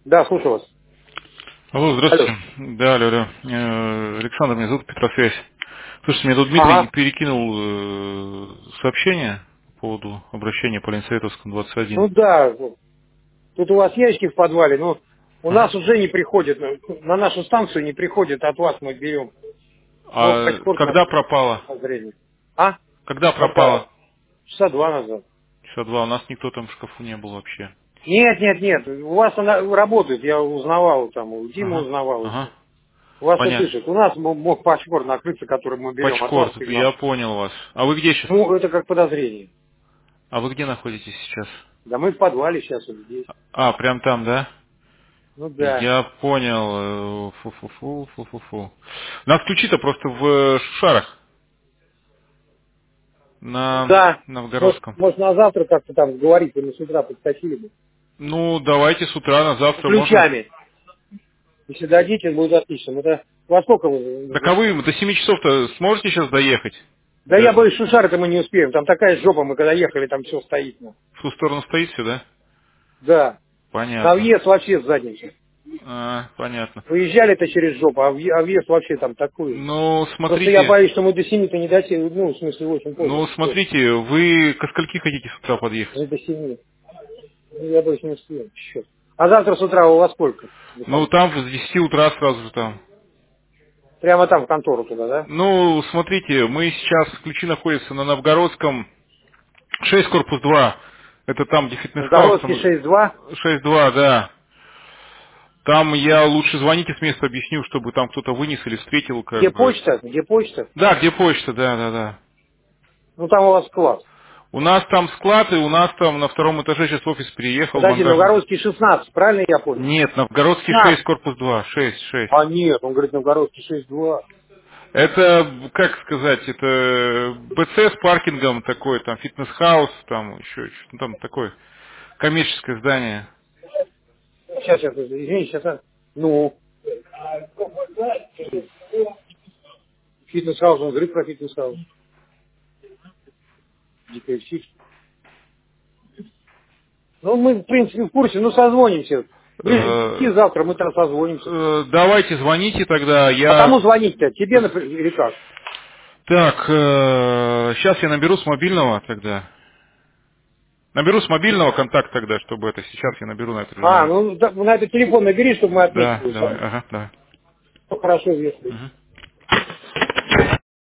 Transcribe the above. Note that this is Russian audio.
Да, слушаю вас. Алло, Алло. здравствуйте. Да, алло, алло. Александр, меня зовут Петросвязь. Слушайте, мне тут Дмитрий Ага. перекинул сообщение по поводу обращения по Ленсоветовскому 21. Ну да, вот. Тут у вас ящики в подвале, но у нас Ага. уже не приходит, на нашу станцию не приходит, от вас мы берем. Но А паспорт на когда пропало? зрение. А? Когда Когда? пропало? Часа два назад. Часа два. У нас никто там в шкафу не был вообще. Нет, нет, нет, у вас она работает, я узнавал там, у Димы Ага. узнавал Ага. еще. У вас не Понятно. пишет. У нас мог паспорт накрыться, который мы берем, от вас Пачкорд, сигнал. я понял вас. А вы где сейчас? Ну, это как подозрение. А вы где находитесь сейчас? Да мы в подвале сейчас вот здесь. А, прям там, да? Ну да. Я понял. Фу-фу-фу, фу-фу-фу. Нас ключи-то просто в Шушарах, на Да. Новгородском. Может на завтра как-то там говорить, или с утра подскочили бы. Ну, давайте с утра на С завтра можно. ключами. Если дадите, будет отлично. Это во сколько вы Так а нужны? вы до 7 часов-то сможете сейчас доехать? Да я боюсь, Шушары-то мы не успеем. Там такая жопа, мы когда ехали, там все стоит. Ну. В ту сторону стоит все, да? Да. На Понятно. въезд вообще с задницы. А, понятно. Выезжали-то через жопу, а въезд вообще там такой. Ну, Просто я смотрите, боюсь, что мы до 7-то не дотянем. Ну, в смысле, очень поздно. вы ко скольки хотите с утра подъехать? Не до 7. Ну, я боюсь, не успеем. Черт. А завтра с утра у вас сколько? Вы Ну, там? там с 10 утра сразу же там. Прямо там, в контору туда, да? Ну, смотрите, мы сейчас, ключи находятся на Новгородском, 6 корпус 2. Это там, где фитнес-хаус, Новгородский там 6-2. 6-2, да. Там я лучше звоните с места, объясню, чтобы там кто-то вынес или встретил, Где как бы. почта? Где почта? Да, где почта, да, да, да. Ну, там у вас склад. У нас там склад, и у нас там на втором этаже сейчас офис переехал, Подожди, монтажный. Новгородский 16, правильно я понял? Нет, Новгородский 6 16. корпус 2, 6, 6. А нет, он говорит Новгородский 6-2. Это, как сказать, это БЦ с паркингом такой, там фитнес-хаус, там еще что-то там такое, коммерческое здание. Сейчас, извини, сейчас. Ну, фитнес-хаус, он говорит про фитнес-хаус. Дикая птица. Ну, мы, в принципе, в курсе, ну, созвонимся. Ближе к 5 Э, завтра мы там созвонимся. Давайте звоните тогда, А кому я... звонить-то? Тебе, например, или как? Так, сейчас я наберу с мобильного тогда. Наберу с мобильного контакт тогда, чтобы это... Сейчас я наберу на этот же А, номер. ну, на этот телефон набери, чтобы мы Да, отметили. давай, ага, давай. Хорошо, если. Мгм.